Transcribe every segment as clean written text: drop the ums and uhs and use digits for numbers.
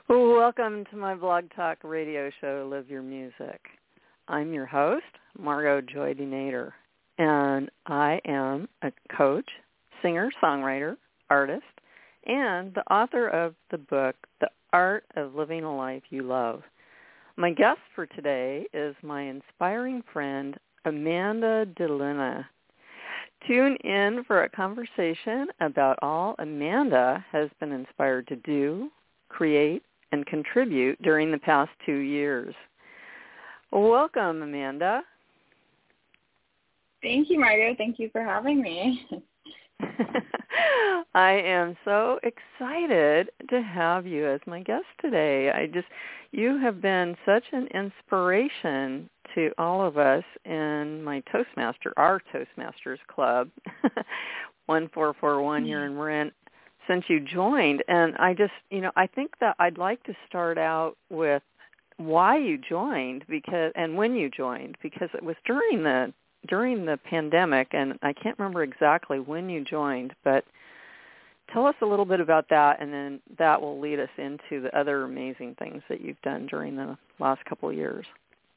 Welcome to my Blog Talk radio show, Live Your Music. I'm your host, Margot Joy DeNader, and I am a coach, singer, songwriter, artist, and the author of the book, The Art of Living a Life You Love. My guest for today is my inspiring friend, Amanda DeLuna. Tune in for a conversation about all Amanda has been inspired to do, create, and contribute during the past 2 years. Welcome, Amanda. Thank you, Margo. Thank you for having me. I am so excited to have you as my guest today. You have been such an inspiration to all of us in our Toastmasters Club, 1441 here in Marin, since you joined. And I think that I'd like to start out with why you joined and when you joined, because it was during the pandemic, and I can't remember exactly when you joined, but tell us a little bit about that, and then that will lead us into the other amazing things that you've done during the last couple of years.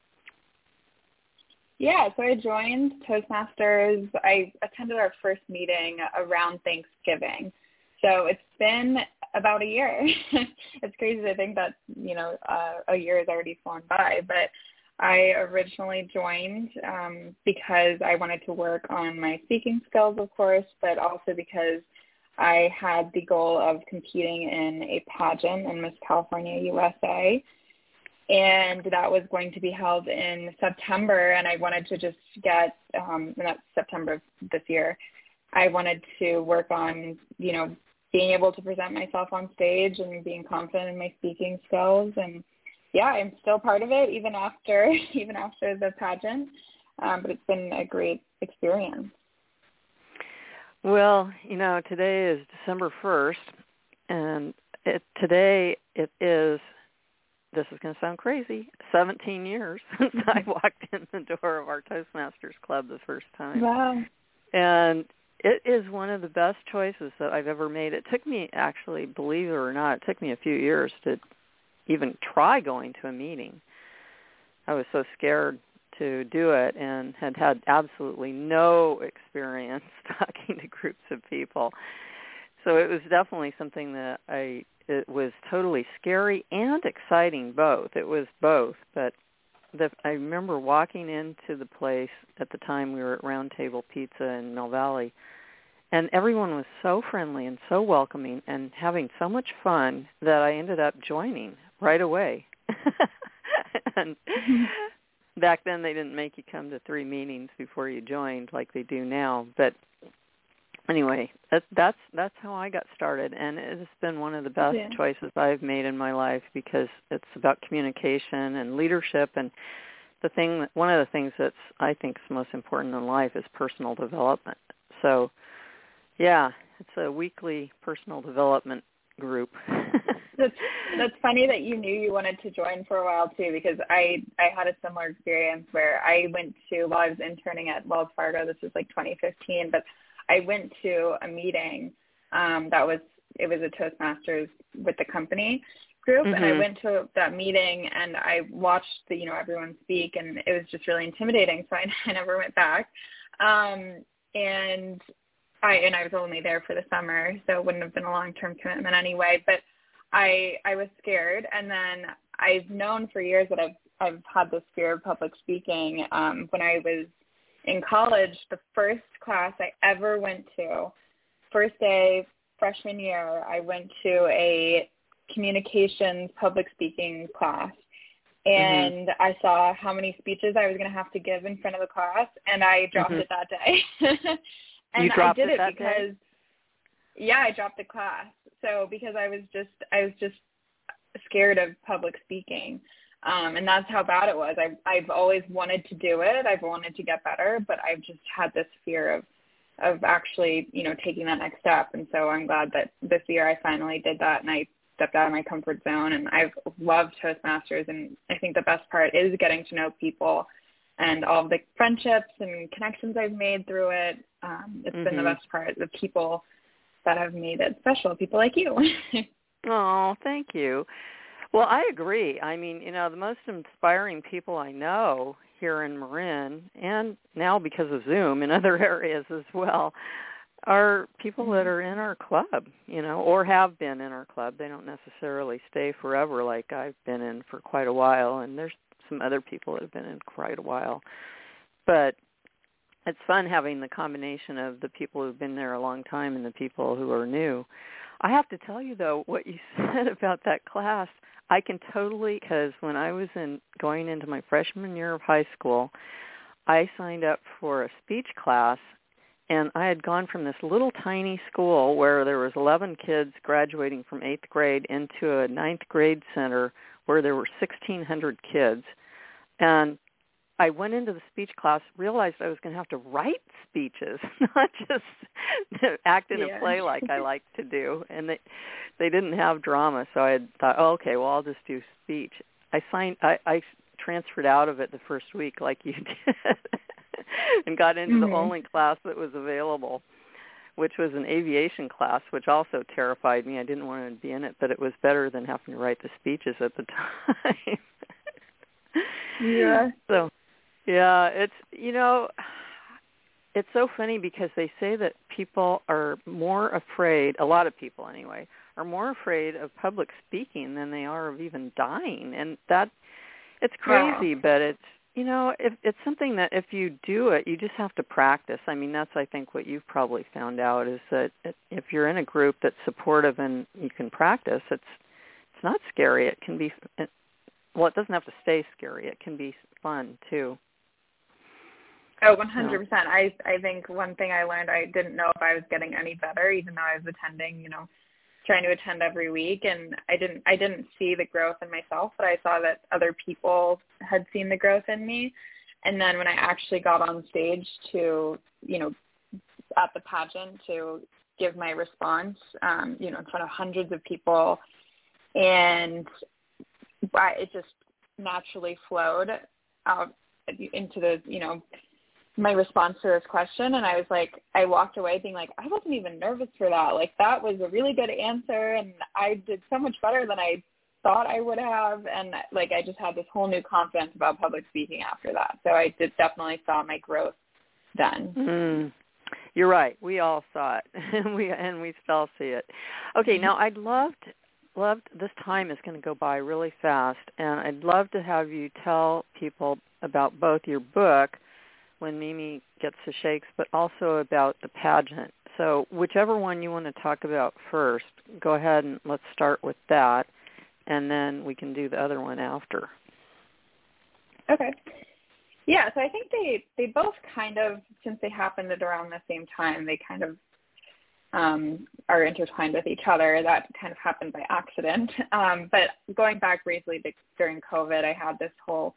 Yeah, so I joined Toastmasters. I attended our first meeting around Thanksgiving. So it's been about a year. It's crazy to think that, a year has already flown by, but I originally joined because I wanted to work on my speaking skills, of course, but also because I had the goal of competing in a pageant in Miss California, USA, and that was going to be held in September, and I wanted to just get, and that's September of this year, I wanted to work on, being able to present myself on stage and being confident in my speaking skills. And yeah, I'm still part of it even after the pageant, but it's been a great experience. Well, today is December 1st, and today it is, this is going to sound crazy, 17 years since I walked in the door of our Toastmasters Club the first time. Wow. And it is one of the best choices that I've ever made. It took me, actually, believe it or not, it took me a few years to even try going to a meeting. I was so scared to do it and had absolutely no experience talking to groups of people. So it was definitely something that it was totally scary and exciting both. It was both, but I remember walking into the place at the time. We were at Round Table Pizza in Mill Valley, and everyone was so friendly and so welcoming and having so much fun that I ended up joining right away. And back then they didn't make you come to 3 meetings before you joined like they do now. But anyway, that's how I got started, and it has been one of the best choices I've made in my life because it's about communication and leadership, and one of the things that's I think is most important in life is personal development. So, yeah, it's a weekly personal development group. That's funny that you knew you wanted to join for a while too, because I had a similar experience where I went to, while I was interning at Wells Fargo, this was like 2015, but I went to a meeting it was a Toastmasters with the company group, and I went to that meeting and I watched everyone speak, and it was just really intimidating, so I never went back. And I was only there for the summer, so it wouldn't have been a long-term commitment anyway, but I was scared, and then I've known for years that I've had this fear of public speaking. When I was in college, the first class I ever went to, first day, freshman year, I went to a communications public speaking class, and I saw how many speeches I was going to have to give in front of the class, and I dropped it that day. And I did it because, I dropped the class. So because I was just scared of public speaking. And that's how bad it was. I've always wanted to do it. I've wanted to get better, but I've just had this fear of actually, taking that next step. And so I'm glad that this year I finally did that, and I stepped out of my comfort zone. And I've loved Toastmasters, and I think the best part is getting to know people and all of the friendships and connections I've made through it. It's been the best part, the people that have made it special, people like you. Oh, thank you. Well, I agree. I mean, the most inspiring people I know here in Marin, and now because of Zoom in other areas as well, are people that are in our club, or have been in our club. They don't necessarily stay forever like I've been in for quite a while, and there's some other people that have been in quite a while. But it's fun having the combination of the people who've been there a long time and the people who are new. I have to tell you, though, what you said about that class, I can totally, because when I was going into my freshman year of high school, I signed up for a speech class, and I had gone from this little tiny school where there was 11 kids graduating from 8th grade into a 9th grade center where there were 1,600 kids. And I went into the speech class, realized I was going to have to write speeches, not just act in a play like I like to do. And they didn't have drama, so I had thought, okay, well, I'll just do speech. I transferred out of it the first week like you did and got into the only class that was available, which was an aviation class, which also terrified me. I didn't want to be in it, but it was better than having to write the speeches at the time. Yeah. So, yeah, it's so funny because they say that people are more afraid, a lot of people anyway, are more afraid of public speaking than they are of even dying. And it's crazy, but it's, it's something that if you do it, you just have to practice. I mean, that's, I think, what you've probably found out is that if you're in a group that's supportive and you can practice, it's not scary. It can be, well, it doesn't have to stay scary. It can be fun, too. Oh, 100%. I think one thing I learned, I didn't know if I was getting any better, even though I was attending, trying to attend every week, and I didn't see the growth in myself, but I saw that other people had seen the growth in me. And then when I actually got on stage to, at the pageant to give my response, in front of hundreds of people, and it just naturally flowed out into the, my response to this question. And I was like, I walked away being like, I wasn't even nervous for that. Like, that was a really good answer. And I did so much better than I thought I would have. And like, I just had this whole new confidence about public speaking after that. So I definitely saw my growth then. Mm. You're right. We all saw it, and we still see it. Okay. Now I'd loved, this time is going to go by really fast. And I'd love to have you tell people about both your book, When Mimi Gets the Shakes, but also about the pageant. So whichever one you want to talk about first, go ahead and let's start with that, and then we can do the other one after. Okay. Yeah, so I think they both kind of, since they happened at around the same time, they kind of are intertwined with each other. That kind of happened by accident. But going back briefly during COVID, I had this whole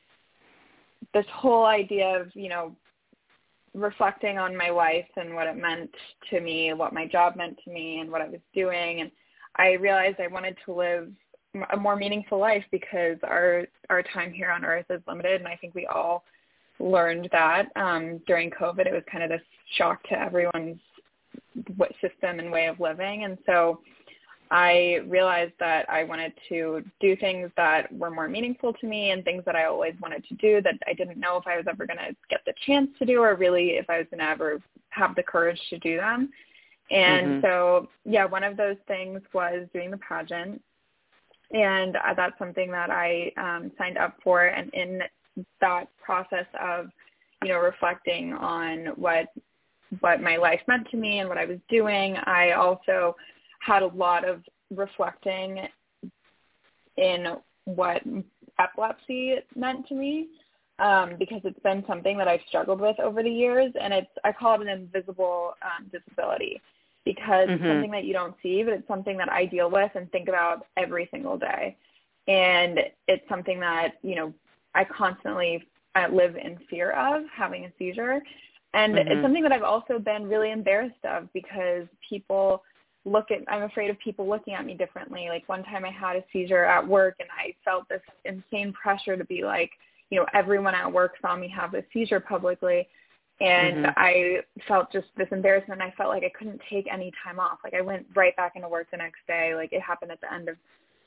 idea of, reflecting on my life and what it meant to me, what my job meant to me and what I was doing. And I realized I wanted to live a more meaningful life because our time here on Earth is limited. And I think we all learned that during COVID. It was kind of this shock to everyone's system and way of living. And so I realized that I wanted to do things that were more meaningful to me and things that I always wanted to do that I didn't know if I was ever going to get the chance to do, or really if I was going to ever have the courage to do them. And so, yeah, one of those things was doing the pageant. And that's something that I signed up for. And in that process of, reflecting on what my life meant to me and what I was doing, I also had a lot of reflecting in what epilepsy meant to me, because it's been something that I've struggled with over the years, and I call it an invisible disability, because it's something that you don't see, but it's something that I deal with and think about every single day. And it's something that, I constantly live in fear of, having a seizure. And it's something that I've also been really embarrassed of, because I'm afraid of people looking at me differently. Like, one time I had a seizure at work, and I felt this insane pressure to be like, everyone at work saw me have a seizure publicly. And I felt just this embarrassment. I felt like I couldn't take any time off. Like, I went right back into work the next day. Like, it happened at the end of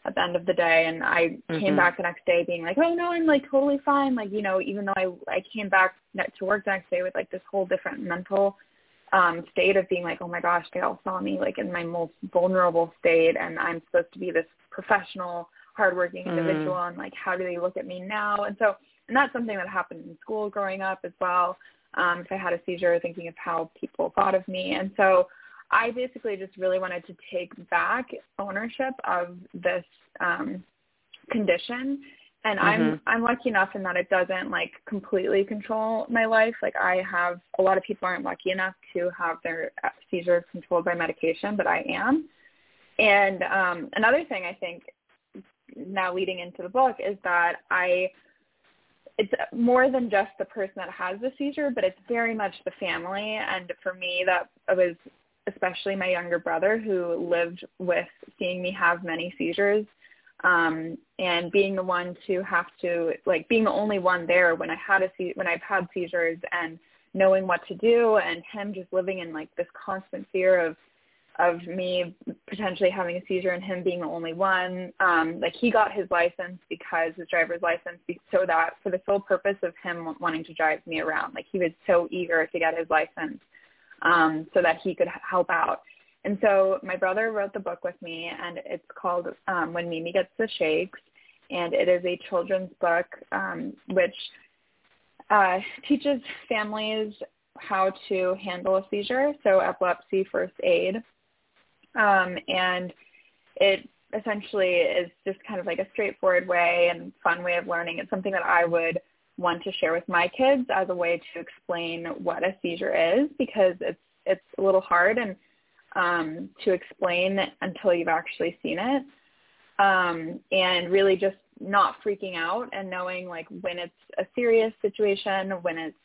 at the end of the day. And I came back the next day being like, oh no, I'm like totally fine. Like, you know, even though I came back to work the next day with like this whole different mental state of being like, oh my gosh, they all saw me like in my most vulnerable state, and I'm supposed to be this professional, hardworking individual, and like, how do they look at me now? And that's something that happened in school growing up as well. If I had a seizure, thinking of how people thought of me. And so I basically just really wanted to take back ownership of this condition. And I'm lucky enough in that it doesn't like completely control my life. Like a lot of people aren't lucky enough to have their seizures controlled by medication, but I am. And another thing I think now leading into the book is that it's more than just the person that has the seizure, but it's very much the family. And for me, that was especially my younger brother, who lived with seeing me have many seizures, and being the one to have to, like, being the only one there when I've had seizures, and knowing what to do, and him just living in like this constant fear of me potentially having a seizure and him being the only one. Like, he got his license, because his driver's license, so that for the sole purpose of him wanting to drive me around. Like, he was so eager to get his license so that he could help out. And so my brother wrote the book with me, and it's called When Mimi Gets the Shakes, and it is a children's book which teaches families how to handle a seizure, so epilepsy first aid. And it essentially is just kind of like a straightforward way and fun way of learning. It's something that I would want to share with my kids as a way to explain what a seizure is, because it's a little hard and to explain until you've actually seen it. And really just not freaking out and knowing like when it's a serious situation, when it's,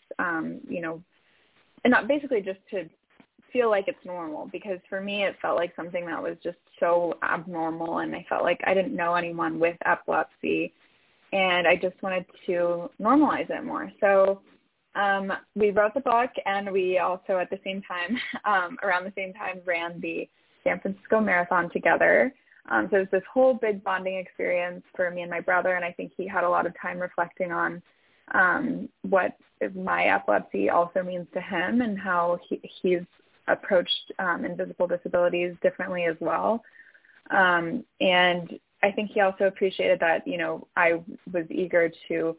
and not basically just to feel like it's normal, because for me it felt like something that was just so abnormal, and I felt like I didn't know anyone with epilepsy, and I just wanted to normalize it more. So we wrote the book, and we also at the same time, around the same time, ran the San Francisco Marathon together. So it was this whole big bonding experience for me and my brother, and I think he had a lot of time reflecting on what my epilepsy also means to him, and how he's approached invisible disabilities differently as well. And I think he also appreciated that, I was eager to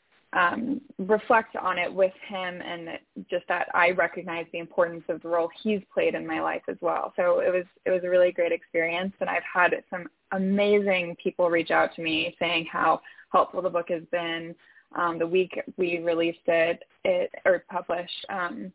reflect on it with him, and just that I recognize the importance of the role he's played in my life as well. So it was a really great experience, and I've had some amazing people reach out to me saying how helpful the book has been. The week we released published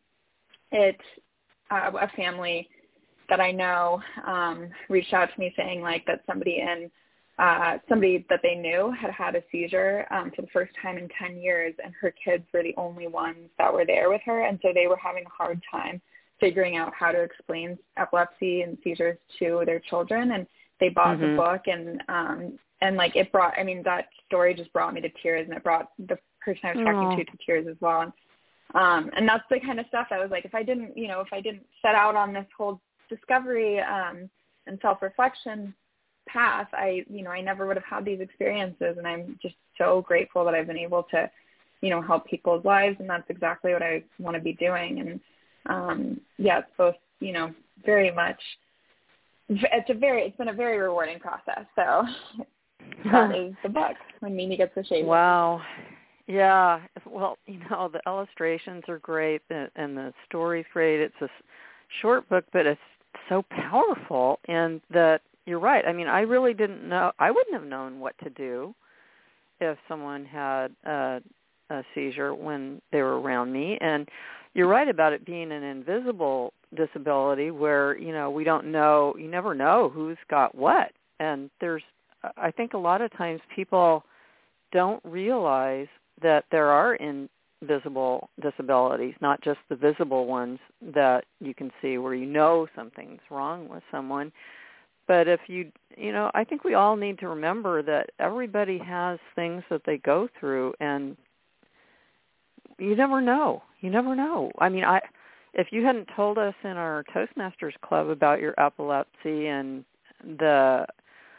a family that I know reached out to me saying like that somebody that they knew had a seizure for the first time in 10 years, and her kids were the only ones that were there with her, and so they were having a hard time figuring out how to explain epilepsy and seizures to their children, and they bought the book, and like it brought, that story just brought me to tears, and it brought the person I was talking to tears as well. And that's the kind of stuff I was like, if I didn't set out on this whole discovery and self-reflection path, I never would have had these experiences, and I'm just so grateful that I've been able to, help people's lives, and that's exactly what I want to be doing. And it's both, very much, it's been a very rewarding process. So that is the book, When Mimi Gets the Shakes. Wow. Yeah. Well, the illustrations are great, and the story's great. It's a short book, but it's so powerful, and that you're right. I really didn't know. I wouldn't have known what to do if someone had a seizure when they were around me. And you're right about it being an invisible disability where, we don't know, you never know who's got what. And I think a lot of times people don't realize that there are invisible disabilities, not just the visible ones that you can see where something's wrong with someone. But if I think we all need to remember that everybody has things that they go through, and you never know. You never know. If you hadn't told us in our Toastmasters Club about your epilepsy and the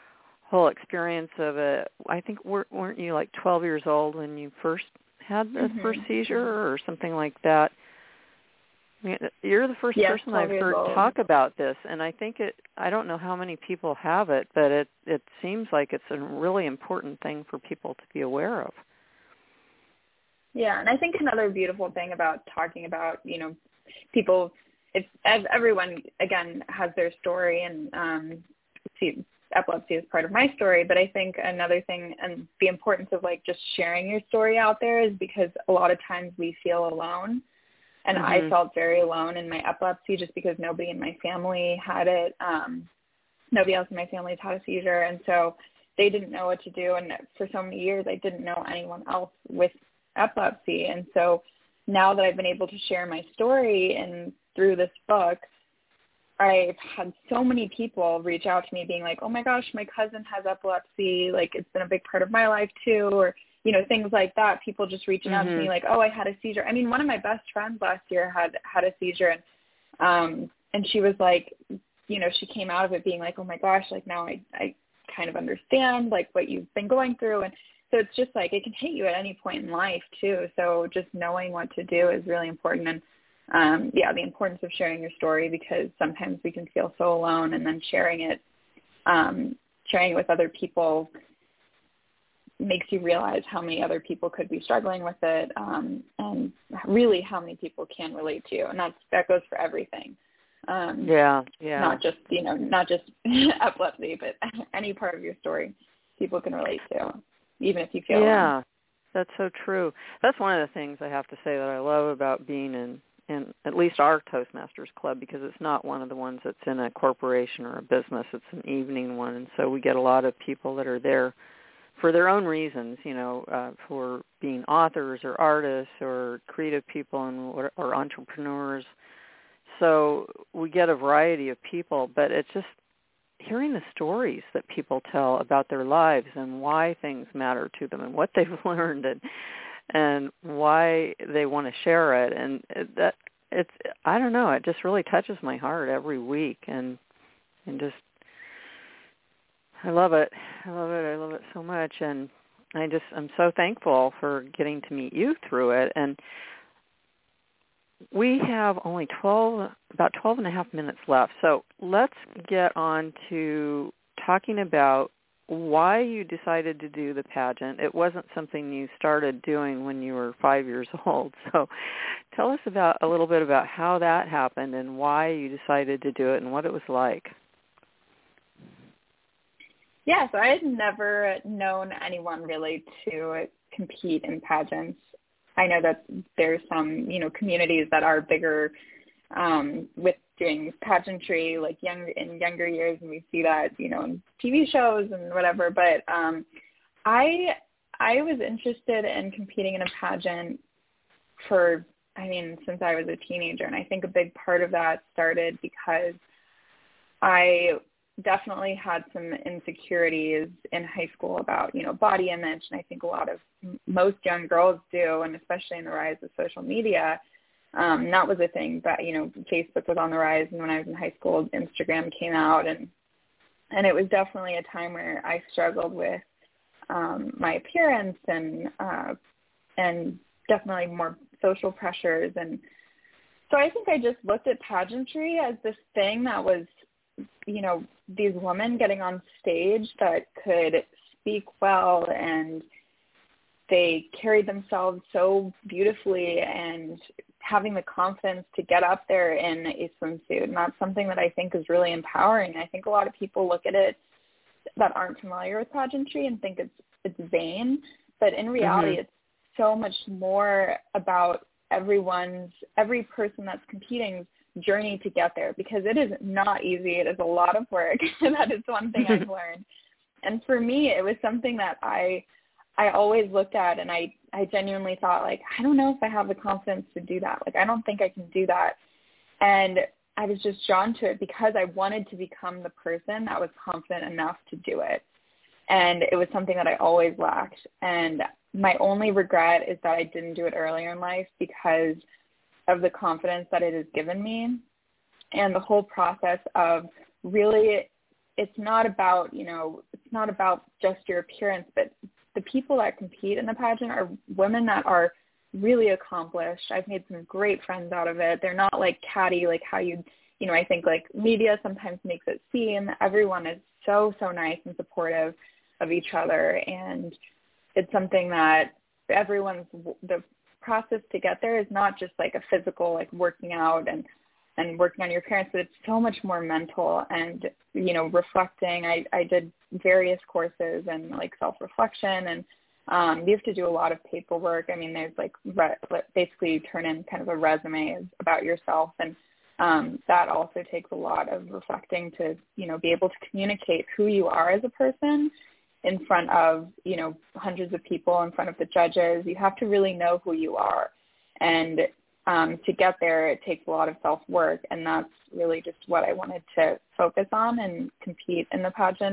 whole experience of it. I think weren't you like 12 years old when you first had the first seizure or something like that? I mean, you're the first person I've heard talk about this, and I think I don't know how many people have it, but it seems like it's a really important thing for people to be aware of. Yeah, and I think another beautiful thing about talking about, people, as everyone, again, has their story, and epilepsy is part of my story, but I think another thing, and the importance of like just sharing your story out there, is because a lot of times we feel alone. And I felt very alone in my epilepsy just because nobody in my family had it. Nobody else in my family has had a seizure. And so they didn't know what to do. And for so many years, I didn't know anyone else with epilepsy. And so now that I've been able to share my story and through this book, I've had so many people reach out to me being like, oh my gosh, my cousin has epilepsy. Like, it's been a big part of my life too. Or, things like that. People just reaching out to me like, oh, I had a seizure. I mean, one of my best friends last year had a seizure, and she was like, she came out of it being like, oh my gosh, like now I kind of understand like what you've been going through. And so it's just like, it can hit you at any point in life too. So just knowing what to do is really important. And the importance of sharing your story, because sometimes we can feel so alone, and then sharing it with other people makes you realize how many other people could be struggling with it, and really how many people can relate to you. And that goes for everything. Not just, not just epilepsy, but any part of your story people can relate to, even if you feel alone. That's so true. That's one of the things I have to say that I love about being in at least our Toastmasters Club, because it's not one of the ones that's in a corporation or a business. It's an evening one. And so we get a lot of people that are there for their own reasons, for being authors or artists or creative people or entrepreneurs. So we get a variety of people, but it's just hearing the stories that people tell about their lives and why things matter to them and what they've learned and why they want to share it. And I don't know, it just really touches my heart every week, and just, I love it. I love it so much. And I'm so thankful for getting to meet you through it. And we have only about 12 and a half minutes left. So let's get on to talking about why you decided to do the pageant. It wasn't something you started doing when you were 5 years old. So tell us a little bit about how that happened and why you decided to do it and what it was like. Yeah, so I had never known anyone really to compete in pageants. I know that there's some, communities that are bigger with doing pageantry, like in younger years, and we see that, in TV shows and whatever. But I was interested in competing in a pageant since I was a teenager, and I think a big part of that started because I definitely had some insecurities in high school about, body image. And I think most young girls do, and especially in the rise of social media. That was a thing that, Facebook was on the rise. And when I was in high school, Instagram came out, and it was definitely a time where I struggled with my appearance and definitely more social pressures. And so I think I just looked at pageantry as this thing that was, these women getting on stage that could speak well, and they carried themselves so beautifully, and having the confidence to get up there in a swimsuit. And that's something that I think is really empowering. I think a lot of people look at it that aren't familiar with pageantry and think it's vain, but in reality, it's so much more about every person that's competing's journey to get there, because it is not easy. It is a lot of work. That is one thing I've learned. And for me, it was something that I always looked at, and I genuinely thought, like, I don't know if I have the confidence to do that. Like, I don't think I can do that. And I was just drawn to it because I wanted to become the person that was confident enough to do it. And it was something that I always lacked. And my only regret is that I didn't do it earlier in life, because of the confidence that it has given me, and the whole process of really it's not about, it's not about just your appearance, but the people that compete in the pageant are women that are really accomplished. I've made some great friends out of it. They're not like catty, like how I think like media sometimes makes it seem. Everyone is so, so nice and supportive of each other. And it's something that the process to get there is not just like a physical, like working out and working on your appearance, but it's so much more mental and, reflecting. I did various courses and like self-reflection, and you have to do a lot of paperwork. I mean, there's like basically you turn in kind of a resume about yourself, and that also takes a lot of reflecting to, be able to communicate who you are as a person in front of, hundreds of people, in front of the judges. You have to really know who you are. And to get there, it takes a lot of self-work, and that's really just what I wanted to focus on and compete in the pageant.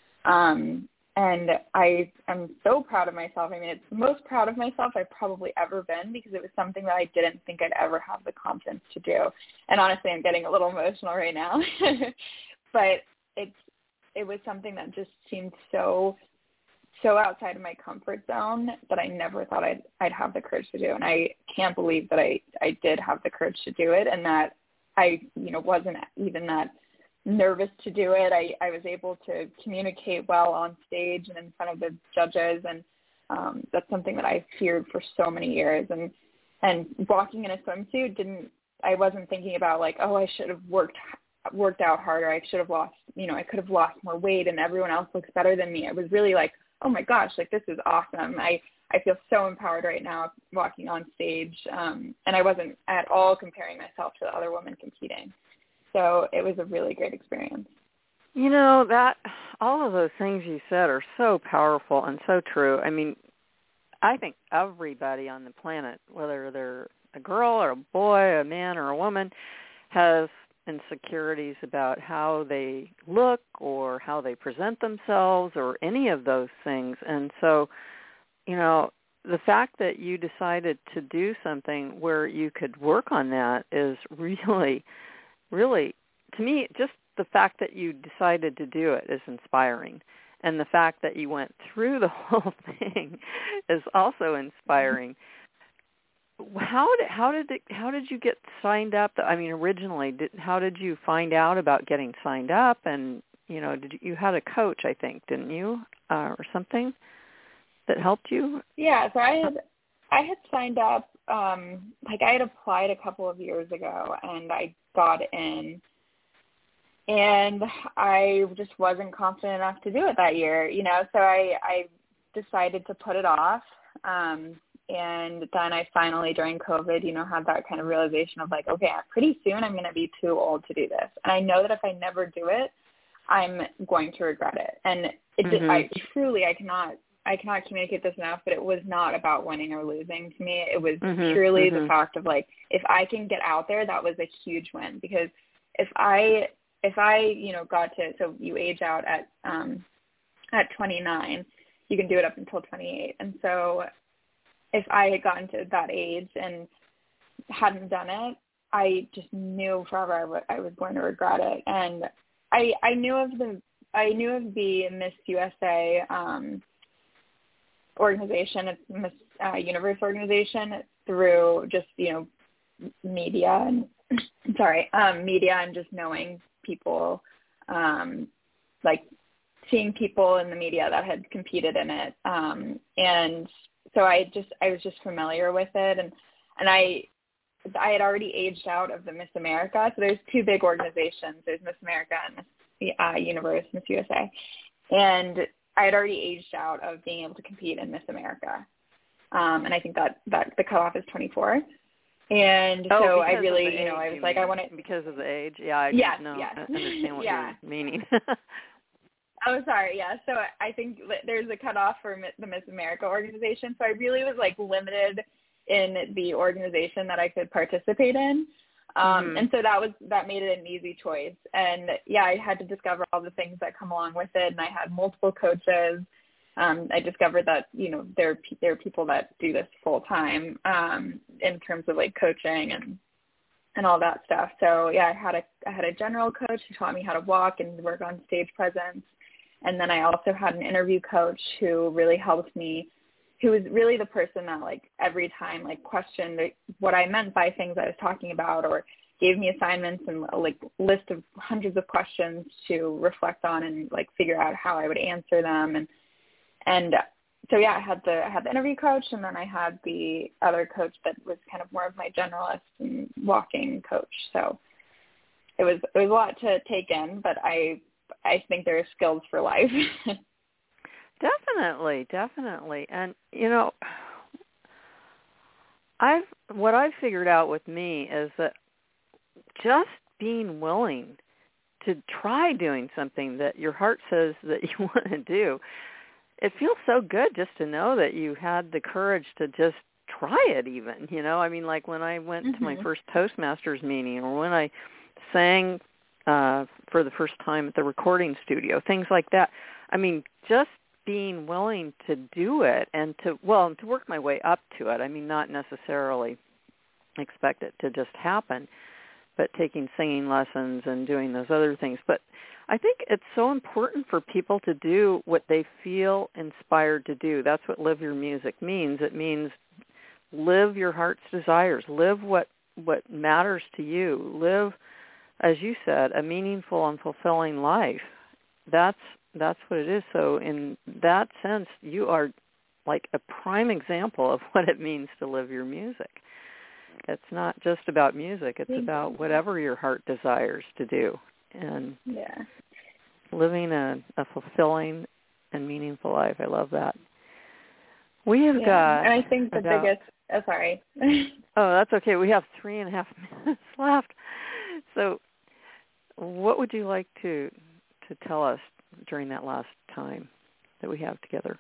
And I am so proud of myself. I mean, it's the most proud of myself I've probably ever been, because it was something that I didn't think I'd ever have the confidence to do. And honestly, I'm getting a little emotional right now. But it was something that just seemed so outside of my comfort zone that I never thought I'd have the courage to do. And I can't believe that I did have the courage to do it, and that I, wasn't even that nervous to do it. I was able to communicate well on stage and in front of the judges. And that's something that I feared for so many years. And walking in a swimsuit I wasn't thinking about like, oh, I should have worked out harder. I should have lost, I could have lost more weight and everyone else looks better than me. It was really like, oh my gosh, like this is awesome. I feel so empowered right now walking on stage. And I wasn't at all comparing myself to the other women competing. So it was a really great experience. That all of those things you said are so powerful and so true. I mean, I think everybody on the planet, whether they're a girl or a boy, a man or a woman, has insecurities about how they look or how they present themselves or any of those things. And so, the fact that you decided to do something where you could work on that is really, really, to me, just the fact that you decided to do it is inspiring. And the fact that you went through the whole thing is also inspiring. How did you get signed up? I mean, originally, how did you find out about getting signed up? And you had a coach, I think, didn't you, or something that helped you? Yeah, so I had signed up. I had applied a couple of years ago, and I got in, and I just wasn't confident enough to do it that year. So I decided to put it off. And then I finally, during COVID, had that kind of realization of like, okay, pretty soon I'm going to be too old to do this. And I know that if I never do it, I'm going to regret it. And I cannot communicate this enough, but it was not about winning or losing to me. It was purely the fact of like, if I can get out there, that was a huge win. Because if I got to, so you age out at 29, you can do it up until 28. And so if I had gotten to that age and hadn't done it, I just knew forever I was going to regret it. And I knew of the Miss USA organization, it's Miss Universe organization, through just media and just knowing people, like seeing people in the media that had competed in it, and so I was just familiar with it, and I had already aged out of the Miss America. So there's two big organizations. There's Miss America and Miss Universe, Miss USA. And I had already aged out of being able to compete in Miss America. And I think that the cutoff is 24. And so I really, I was like, I want to. Because of the age? Yeah, I yes. understand what you're meaning. Oh, sorry. Yeah. So I think there's a cutoff for the Miss America organization. So I really was like limited in the organization that I could participate in. And so that made it an easy choice. And yeah, I had to discover all the things that come along with it. And I had multiple coaches. I discovered that, there are people that do this full time, in terms of like coaching all that stuff. So yeah, I had a general coach who taught me how to walk and work on stage presence. And then I also had an interview coach who really helped me, who was really the person that like every time like questioned what I meant by things I was talking about, or gave me assignments and like list of hundreds of questions to reflect on and like figure out how I would answer them. And so yeah, I had the interview coach, and then I had the other coach that was kind of more of my generalist and walking coach. So it was a lot to take in, but I think there are skills for life. Definitely. And what I've figured out with me is that just being willing to try doing something that your heart says that you want to do, it feels so good just to know that you had the courage to just try it even, I mean, like when I went to my first Toastmasters meeting, or when I sang for the first time at the recording studio, things like that. I mean, just being willing to do it and to work my way up to it. I mean, not necessarily expect it to just happen, but taking singing lessons and doing those other things. But I think it's so important for people to do what they feel inspired to do. That's what Live Your Music means. It means live your heart's desires. Live what matters to you. Live, as you said, a meaningful and fulfilling life. That's what it is. So in that sense, you are like a prime example of what it means to live your music. It's not just about music. It's about whatever your heart desires to do. And living a fulfilling and meaningful life. I love that. We have got... And I think the biggest... Oh, sorry. Oh, that's okay. We have 3.5 minutes left. So what would you like to tell us during that last time that we have together?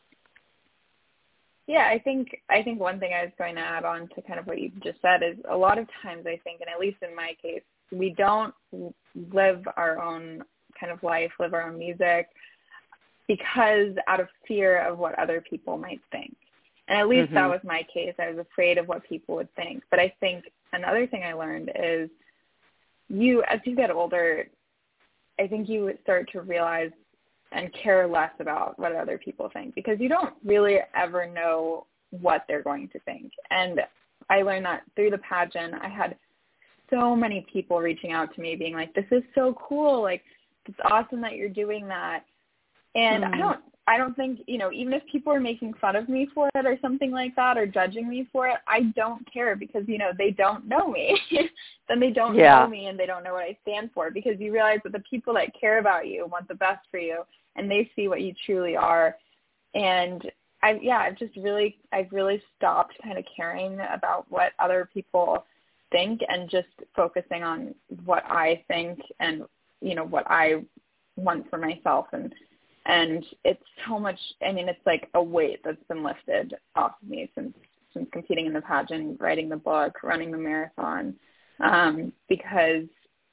Yeah, I think one thing I was going to add on to kind of what you just said is a lot of times I think, and at least in my case, we don't live our own kind of life, live our own music, because out of fear of what other people might think. And at least that was my case. I was afraid of what people would think. But I think another thing I learned is as you get older, I think you start to realize and care less about what other people think, because you don't really ever know what they're going to think. And I learned that through the pageant. I had so many people reaching out to me being like, this is so cool. Like, it's awesome that you're doing that. And I don't think, even if people are making fun of me for it or something like that, or judging me for it, I don't care, because, they don't know me. Then they don't know me, and they don't know what I stand for, because you realize that the people that care about you want the best for you, and they see what you truly are. And I've really stopped kind of caring about what other people think, and just focusing on what I think and, what I want for myself. And it's so much, it's like a weight that's been lifted off of me since competing in the pageant, writing the book, running the marathon, because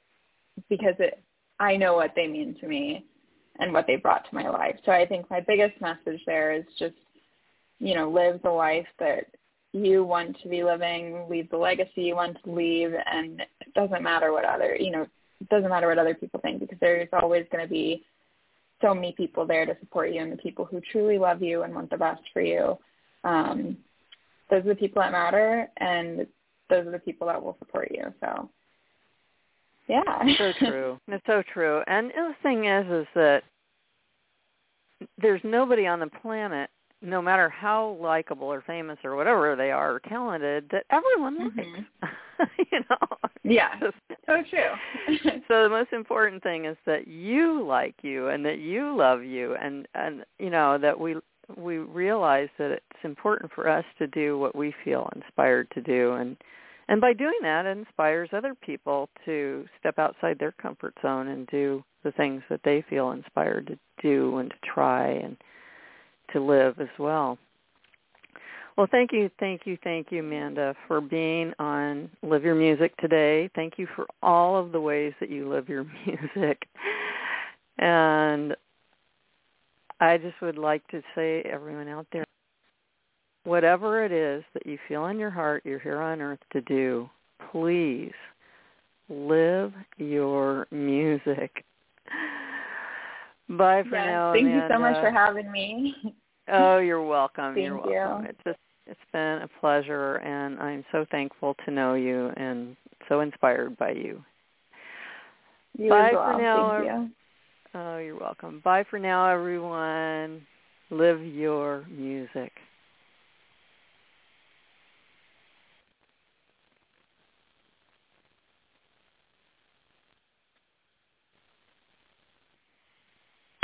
I know what they mean to me and what they brought to my life. So I think my biggest message there is just, live the life that you want to be living, leave the legacy you want to leave, and it doesn't matter what other people think, because there's always going to be so many people there to support you, and the people who truly love you and want the best for you. Those are the people that matter, and those are the people that will support you. So, yeah. So true. It's so true. And the thing is that there's nobody on the planet, no matter how likable or famous or whatever they are or talented, that everyone likes. Yeah, so true. So the most important thing is that you like you, and that you love you, and that we realize that it's important for us to do what we feel inspired to do, and by doing that, it inspires other people to step outside their comfort zone and do the things that they feel inspired to do and to try and to live as well. Well, thank you, Amanda, for being on Live Your Music today. Thank you for all of the ways that you live your music. And I just would like to say, everyone out there, whatever it is that you feel in your heart you're here on earth to do, please live your music. Bye for now, Thank Amanda. you so much for having me. Oh, you're welcome. Thank You're welcome. you. It's been a pleasure, and I'm so thankful to know you and so inspired by you. You Bye as well. for now. Thank you. Oh, you're welcome. Bye for now, everyone. Live your music.